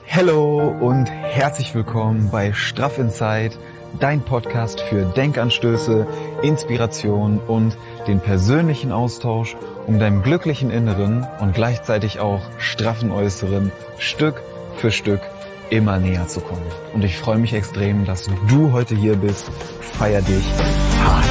Hallo und herzlich willkommen bei Straff Inside, dein Podcast für Denkanstöße, Inspiration und den persönlichen Austausch, um deinem glücklichen Inneren und gleichzeitig auch straffen Äußeren Stück für Stück immer näher zu kommen. Und ich freue mich extrem, dass du heute hier bist. Feier dich hart!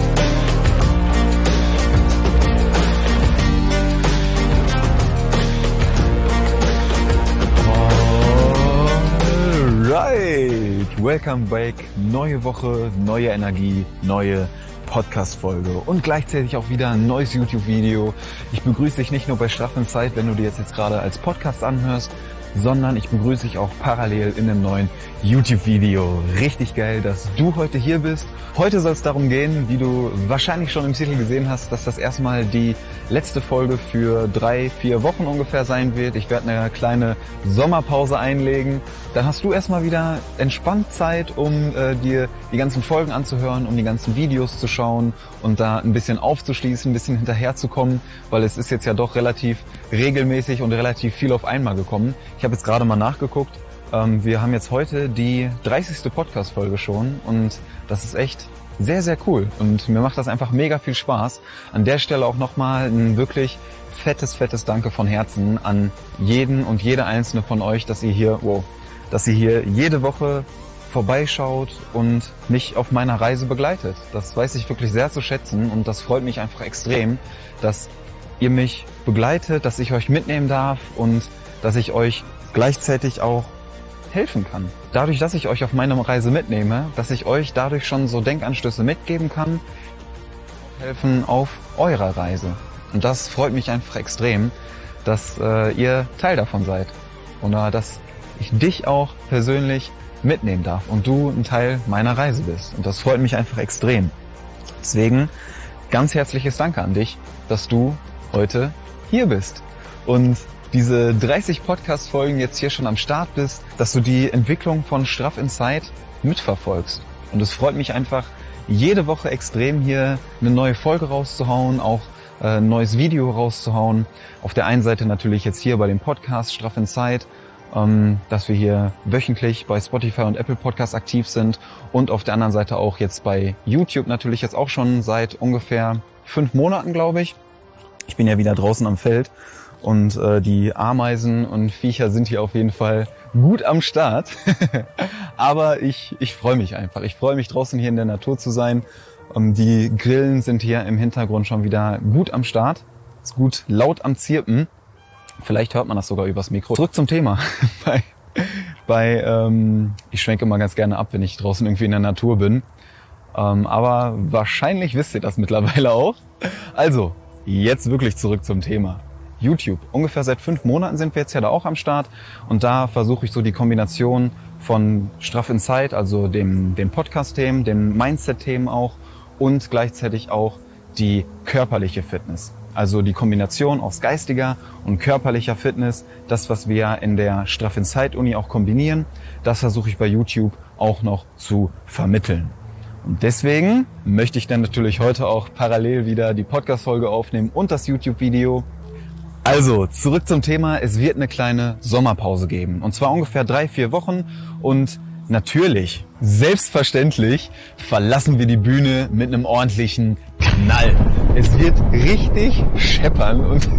Alright, welcome back. Neue Woche, neue Energie, neue Podcast-Folge und gleichzeitig auch wieder ein neues YouTube-Video. Ich begrüße dich nicht nur bei Straff Inside, wenn du dir jetzt gerade als Podcast anhörst, sondern ich begrüße dich auch parallel in einem neuen YouTube-Video. Richtig geil, dass du heute hier bist. Heute soll es darum gehen, wie du wahrscheinlich schon im Titel gesehen hast, dass das erstmal die letzte Folge für 3-4 Wochen ungefähr sein wird. Ich werde eine kleine Sommerpause einlegen. Dann hast du erstmal wieder entspannt Zeit, um dir die ganzen Folgen anzuhören, um die ganzen Videos zu schauen und da ein bisschen aufzuschließen, ein bisschen hinterherzukommen, weil es ist jetzt ja doch relativ regelmäßig und relativ viel auf einmal gekommen. Ich habe jetzt gerade mal nachgeguckt. Wir haben jetzt heute die 30. Podcast-Folge schon und das ist echt sehr, sehr cool. Und mir macht das einfach mega viel Spaß. An der Stelle auch nochmal ein wirklich fettes Danke von Herzen an jeden und jede einzelne von euch, dass ihr hier jede Woche vorbeischaut und mich auf meiner Reise begleitet. Das weiß ich wirklich sehr zu schätzen und das freut mich einfach extrem, dass ihr mich begleitet, dass ich euch mitnehmen darf und dass ich euch gleichzeitig auch helfen kann. Dadurch, dass ich euch auf meine Reise mitnehme, dass ich euch dadurch schon so Denkanstöße mitgeben kann, helfen auf eurer Reise. Und das freut mich einfach extrem, dass ihr Teil davon seid. Oder dass ich dich auch persönlich mitnehmen darf und du ein Teil meiner Reise bist. Und das freut mich einfach extrem. Deswegen ganz herzliches Danke an dich, dass du heute hier bist. Und diese 30 Podcast-Folgen jetzt hier schon am Start bist, dass du die Entwicklung von Straff Inside mitverfolgst. Und es freut mich einfach, jede Woche extrem hier eine neue Folge rauszuhauen, auch ein neues Video rauszuhauen. Auf der einen Seite natürlich jetzt hier bei dem Podcast Straff Inside, dass wir hier wöchentlich bei Spotify und Apple Podcasts aktiv sind und auf der anderen Seite auch jetzt bei YouTube natürlich jetzt auch schon seit ungefähr 5 Monaten, glaube ich. Ich bin ja wieder draußen am Feld. Und die Ameisen und Viecher sind hier auf jeden Fall gut am Start. Aber ich freue mich einfach. Ich freue mich draußen hier in der Natur zu sein. Die Grillen sind hier im Hintergrund schon wieder gut am Start. Ist gut laut am Zirpen. Vielleicht hört man das sogar übers Mikro. Zurück zum Thema. Ich schwenke mal ganz gerne ab, wenn ich draußen irgendwie in der Natur bin. Aber wahrscheinlich wisst ihr das mittlerweile auch. Also, jetzt wirklich zurück zum Thema. YouTube. Ungefähr seit 5 Monaten sind wir jetzt ja da auch am Start und da versuche ich so die Kombination von Straff Inside, also dem Podcast-Themen, den Mindset-Themen auch und gleichzeitig auch die körperliche Fitness. Also die Kombination aus geistiger und körperlicher Fitness, das, was wir in der Straff Inside Uni auch kombinieren, das versuche ich bei YouTube auch noch zu vermitteln. Und deswegen möchte ich dann natürlich heute auch parallel wieder die Podcast-Folge aufnehmen und das YouTube-Video. Also, zurück zum Thema. Es wird eine kleine Sommerpause geben. Und zwar ungefähr 3-4 Wochen. Und natürlich, selbstverständlich, verlassen wir die Bühne mit einem ordentlichen Knall. Es wird richtig scheppern und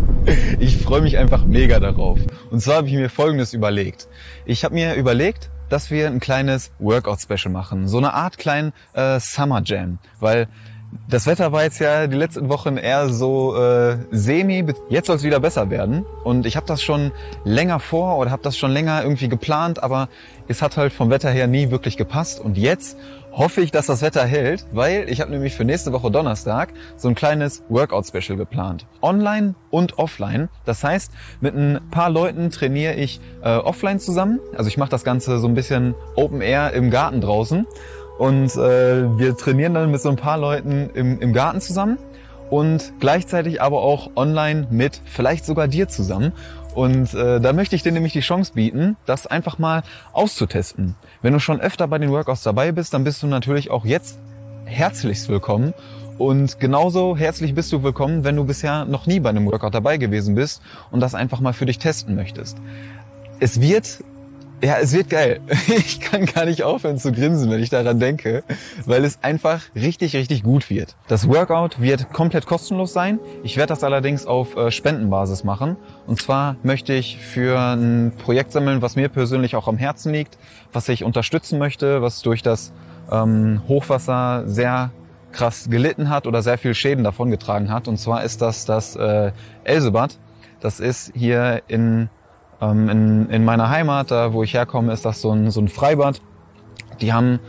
ich freue mich einfach mega darauf. Und zwar habe ich mir Folgendes überlegt. Ich habe mir überlegt, dass wir ein kleines Workout-Special machen. So eine Art kleinen Summer Jam. Weil das Wetter war jetzt ja die letzten Wochen eher so semi. Jetzt soll es wieder besser werden. Und ich habe das schon länger vor oder habe das schon länger irgendwie geplant, aber es hat halt vom Wetter her nie wirklich gepasst. Und jetzt hoffe ich, dass das Wetter hält, weil ich habe nämlich für nächste Woche Donnerstag so ein kleines Workout-Special geplant. Online und offline. Das heißt, mit ein paar Leuten trainiere ich offline zusammen. Also ich mache das Ganze so ein bisschen Open Air im Garten draußen. Und wir trainieren dann mit so ein paar Leuten im Garten zusammen und gleichzeitig aber auch online mit vielleicht sogar dir zusammen. Und da möchte ich dir nämlich die Chance bieten, das einfach mal auszutesten. Wenn du schon öfter bei den Workouts dabei bist, dann bist du natürlich auch jetzt herzlichst willkommen. Und genauso herzlich bist du willkommen, wenn du bisher noch nie bei einem Workout dabei gewesen bist und das einfach mal für dich testen möchtest. es wird geil. Ich kann gar nicht aufhören zu grinsen, wenn ich daran denke, weil es einfach richtig, richtig gut wird. Das Workout wird komplett kostenlos sein. Ich werde das allerdings auf Spendenbasis machen. Und zwar möchte ich für ein Projekt sammeln, was mir persönlich auch am Herzen liegt, was ich unterstützen möchte, was durch das Hochwasser sehr krass gelitten hat oder sehr viel Schäden davongetragen hat. Und zwar ist das Elsebad. Das ist hier in meiner Heimat, da wo ich herkomme, ist das so ein Freibad. Die haben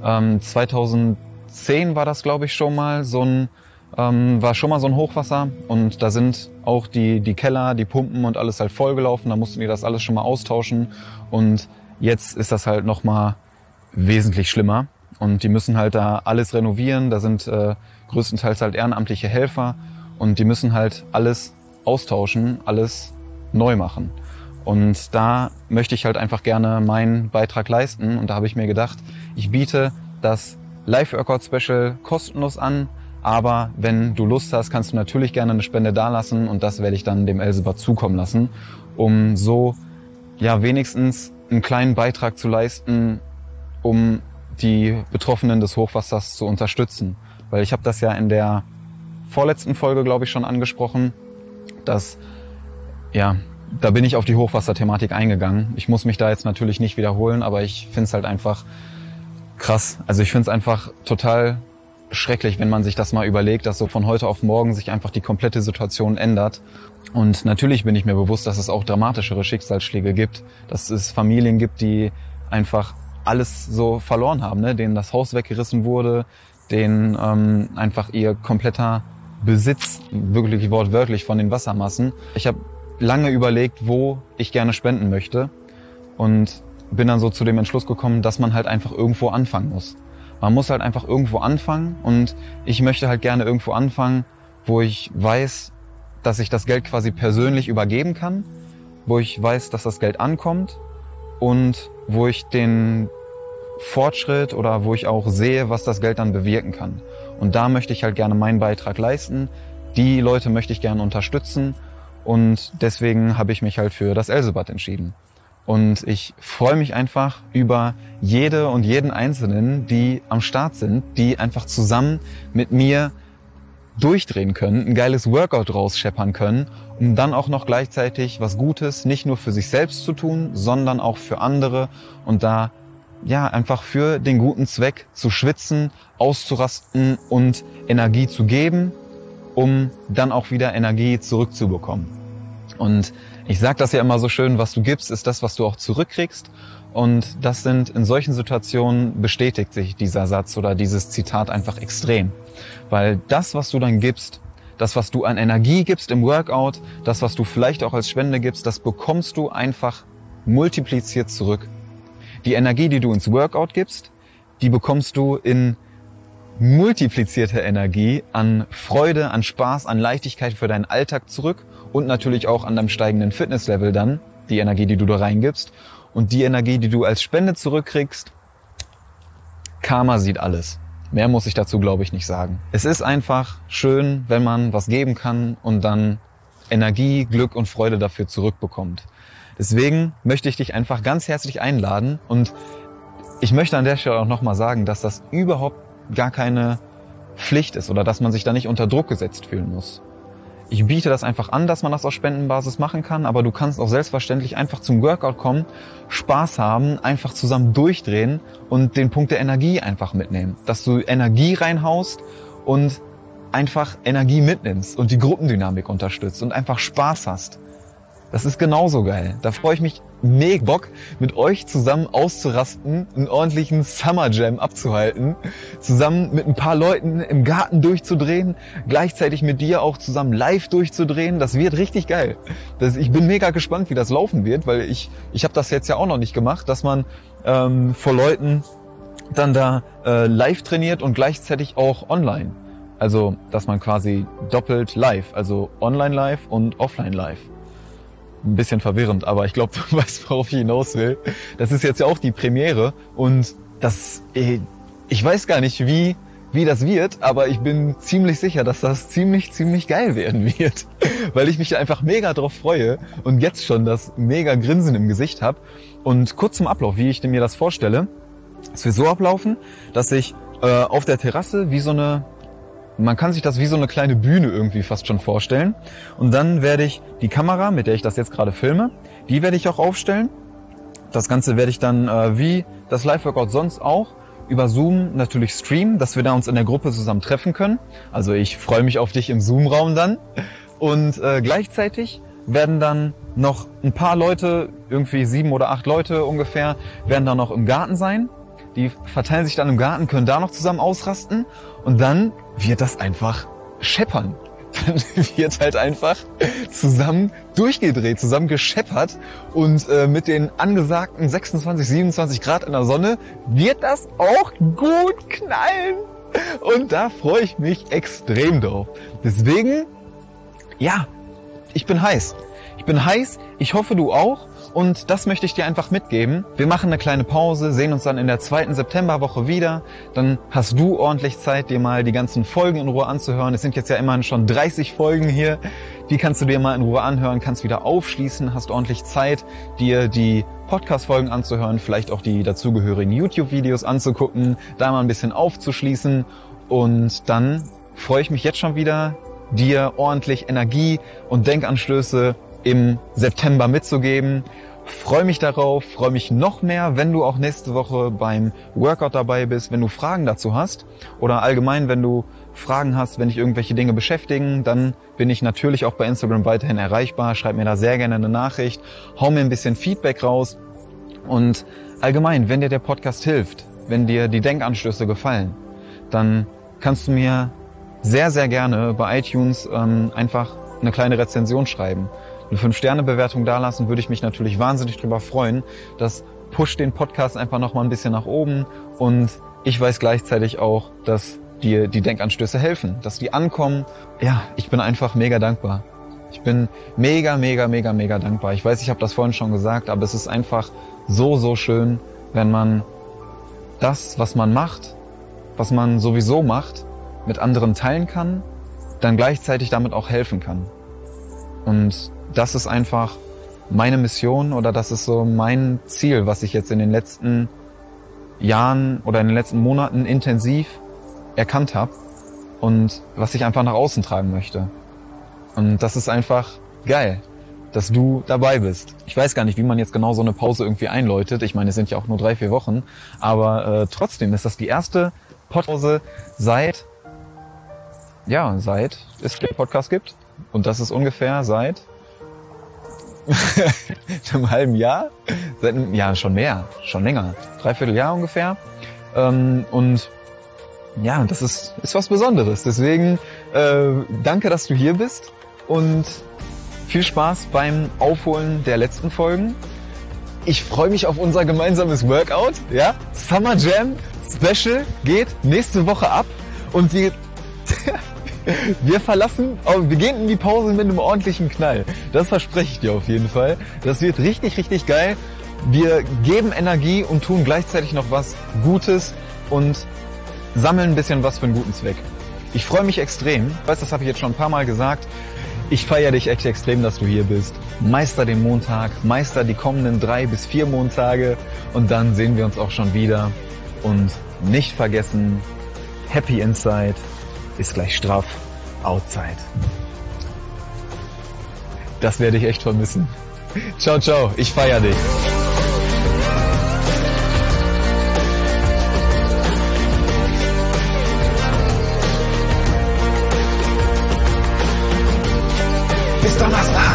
2010 war das, glaube ich, schon mal war schon mal so ein Hochwasser, und da sind auch die Keller, die Pumpen und alles halt vollgelaufen. Da mussten die das alles schon mal austauschen, und jetzt ist das halt noch mal wesentlich schlimmer, und die müssen halt da alles renovieren. Da sind größtenteils halt ehrenamtliche Helfer, und die müssen halt alles austauschen, alles neu machen. Und da möchte ich halt einfach gerne meinen Beitrag leisten. Und da habe ich mir gedacht, ich biete das Live-Workout-Special kostenlos an. Aber wenn du Lust hast, kannst du natürlich gerne eine Spende dalassen. Und das werde ich dann dem Elsebad zukommen lassen, um so ja wenigstens einen kleinen Beitrag zu leisten, um die Betroffenen des Hochwassers zu unterstützen. Weil ich habe das ja in der vorletzten Folge, glaube ich, schon angesprochen, dass da bin ich auf die Hochwasserthematik eingegangen. Ich muss mich da jetzt natürlich nicht wiederholen, aber ich finde es halt einfach krass. Also ich finde es einfach total schrecklich, wenn man sich das mal überlegt, dass so von heute auf morgen sich einfach die komplette Situation ändert. Und natürlich bin ich mir bewusst, dass es auch dramatischere Schicksalsschläge gibt, dass es Familien gibt, die einfach alles so verloren haben, ne? Denen das Haus weggerissen wurde, denen einfach ihr kompletter Besitz, wirklich wortwörtlich, von den Wassermassen. Ich habe lange überlegt, wo ich gerne spenden möchte, und bin dann so zu dem Entschluss gekommen, dass man halt einfach irgendwo anfangen muss. Man muss halt einfach irgendwo anfangen, und ich möchte halt gerne irgendwo anfangen, wo ich weiß, dass ich das Geld quasi persönlich übergeben kann, wo ich weiß, dass das Geld ankommt, und wo ich den Fortschritt oder wo ich auch sehe, was das Geld dann bewirken kann. Und da möchte ich halt gerne meinen Beitrag leisten. Die Leute möchte ich gerne unterstützen. Und deswegen habe ich mich halt für das Elsebad entschieden. Und ich freue mich einfach über jede und jeden Einzelnen, die am Start sind, die einfach zusammen mit mir durchdrehen können, ein geiles Workout rausscheppern können, um dann auch noch gleichzeitig was Gutes nicht nur für sich selbst zu tun, sondern auch für andere, und da einfach für den guten Zweck zu schwitzen, auszurasten und Energie zu geben, um dann auch wieder Energie zurückzubekommen. Und ich sage das ja immer so schön, was du gibst, ist das, was du auch zurückkriegst. Und das sind in solchen Situationen, bestätigt sich dieser Satz oder dieses Zitat einfach extrem. Weil das, was du dann gibst, das, was du an Energie gibst im Workout, das, was du vielleicht auch als Spende gibst, das bekommst du einfach multipliziert zurück. Die Energie, die du ins Workout gibst, die bekommst du in multiplizierte Energie an Freude, an Spaß, an Leichtigkeit für deinen Alltag zurück, und natürlich auch an deinem steigenden Fitnesslevel dann, die Energie, die du da reingibst. Und die Energie, die du als Spende zurückkriegst, Karma sieht alles. Mehr muss ich dazu, glaube ich, nicht sagen. Es ist einfach schön, wenn man was geben kann und dann Energie, Glück und Freude dafür zurückbekommt. Deswegen möchte ich dich einfach ganz herzlich einladen, und ich möchte an der Stelle auch nochmal sagen, dass das überhaupt gar keine Pflicht ist oder dass man sich da nicht unter Druck gesetzt fühlen muss. Ich biete das einfach an, dass man das auf Spendenbasis machen kann, aber du kannst auch selbstverständlich einfach zum Workout kommen, Spaß haben, einfach zusammen durchdrehen und den Punkt der Energie einfach mitnehmen. Dass du Energie reinhaust und einfach Energie mitnimmst und die Gruppendynamik unterstützt und einfach Spaß hast. Das ist genauso geil. Da freue ich mich mega Bock, mit euch zusammen auszurasten, einen ordentlichen Summer Jam abzuhalten, zusammen mit ein paar Leuten im Garten durchzudrehen, gleichzeitig mit dir auch zusammen live durchzudrehen. Das wird richtig geil. Ich bin mega gespannt, wie das laufen wird, weil ich habe das jetzt ja auch noch nicht gemacht, dass man vor Leuten dann da live trainiert und gleichzeitig auch online. Also, dass man quasi doppelt live, also online live und offline live. Ein bisschen verwirrend, aber ich glaube, du weißt, worauf ich hinaus will. Das ist jetzt ja auch die Premiere, und ich weiß gar nicht, wie wie das wird, aber ich bin ziemlich sicher, dass das ziemlich geil werden wird, weil ich mich einfach mega drauf freue und jetzt schon das mega Grinsen im Gesicht habe. Und kurz zum Ablauf, wie ich mir das vorstelle, es wird so ablaufen, dass ich auf der Terrasse man kann sich das wie so eine kleine Bühne irgendwie fast schon vorstellen. Und dann werde ich die Kamera, mit der ich das jetzt gerade filme, die werde ich auch aufstellen. Das Ganze werde ich dann wie das Live-Workout sonst auch über Zoom natürlich streamen, dass wir da uns in der Gruppe zusammen treffen können. Also ich freue mich auf dich im Zoom-Raum dann. Und gleichzeitig werden dann noch ein paar Leute, irgendwie 7 oder 8 Leute ungefähr, werden dann noch im Garten sein. Die verteilen sich dann im Garten, können da noch zusammen ausrasten und dann wird das einfach scheppern. Dann wird halt einfach zusammen durchgedreht, zusammen gescheppert und mit den angesagten 26, 27 Grad in der Sonne wird das auch gut knallen. Und da freue ich mich extrem drauf. Deswegen, ja, ich bin heiß. Ich hoffe du auch. Und das möchte ich dir einfach mitgeben. Wir machen eine kleine Pause, sehen uns dann in der 2. Septemberwoche wieder. Dann hast du ordentlich Zeit, dir mal die ganzen Folgen in Ruhe anzuhören. Es sind jetzt ja immerhin schon 30 Folgen hier. Die kannst du dir mal in Ruhe anhören, kannst wieder aufschließen, hast ordentlich Zeit, dir die Podcast-Folgen anzuhören, vielleicht auch die dazugehörigen YouTube-Videos anzugucken, da mal ein bisschen aufzuschließen. Und dann freue ich mich jetzt schon wieder, dir ordentlich Energie und Denkanstöße im September mitzugeben. Freue mich darauf, freue mich noch mehr, wenn du auch nächste Woche beim Workout dabei bist, wenn du Fragen dazu hast oder allgemein, wenn du Fragen hast, wenn dich irgendwelche Dinge beschäftigen, dann bin ich natürlich auch bei Instagram weiterhin erreichbar. Schreib mir da sehr gerne eine Nachricht, hau mir ein bisschen Feedback raus und allgemein, wenn dir der Podcast hilft, wenn dir die Denkanstöße gefallen, dann kannst du mir sehr gerne bei iTunes einfach eine kleine Rezension schreiben. Eine 5-Sterne-Bewertung dalassen, würde ich mich natürlich wahnsinnig drüber freuen. Das pusht den Podcast einfach nochmal ein bisschen nach oben und ich weiß gleichzeitig auch, dass dir die Denkanstöße helfen, dass die ankommen. Ja, ich bin einfach mega dankbar. Ich bin mega dankbar. Ich weiß, ich habe das vorhin schon gesagt, aber es ist einfach so schön, wenn man das, was man macht, was man sowieso macht, mit anderen teilen kann, dann gleichzeitig damit auch helfen kann. Und das ist einfach meine Mission oder das ist so mein Ziel, was ich jetzt in den letzten Jahren oder in den letzten Monaten intensiv erkannt habe und was ich einfach nach außen tragen möchte. Und das ist einfach geil, dass du dabei bist. Ich weiß gar nicht, wie man jetzt genau so eine Pause irgendwie einläutet. Ich meine, es sind ja auch nur 3-4 Wochen, aber trotzdem ist das die erste Pause seit es den Podcast gibt. Und das ist ungefähr seit einem halben Jahr, schon länger, 3/4 Jahr ungefähr. Und ja, das ist was Besonderes. Deswegen danke, dass du hier bist und viel Spaß beim Aufholen der letzten Folgen. Ich freue mich auf unser gemeinsames Workout. Ja, Summer Jam Special geht nächste Woche ab und wir gehen in die Pause mit einem ordentlichen Knall. Das verspreche ich dir auf jeden Fall. Das wird richtig geil. Wir geben Energie und tun gleichzeitig noch was Gutes und sammeln ein bisschen was für einen guten Zweck. Ich freue mich extrem. Ich weiß, das habe ich jetzt schon ein paar Mal gesagt. Ich feiere dich echt extrem, dass du hier bist. Meister den Montag, meister die kommenden 3 bis 4 Montage und dann sehen wir uns auch schon wieder. Und nicht vergessen, Happy Inside ist gleich straff Outside. Das werde ich echt vermissen. Ciao, ich feiere dich. Bis Donnerstag.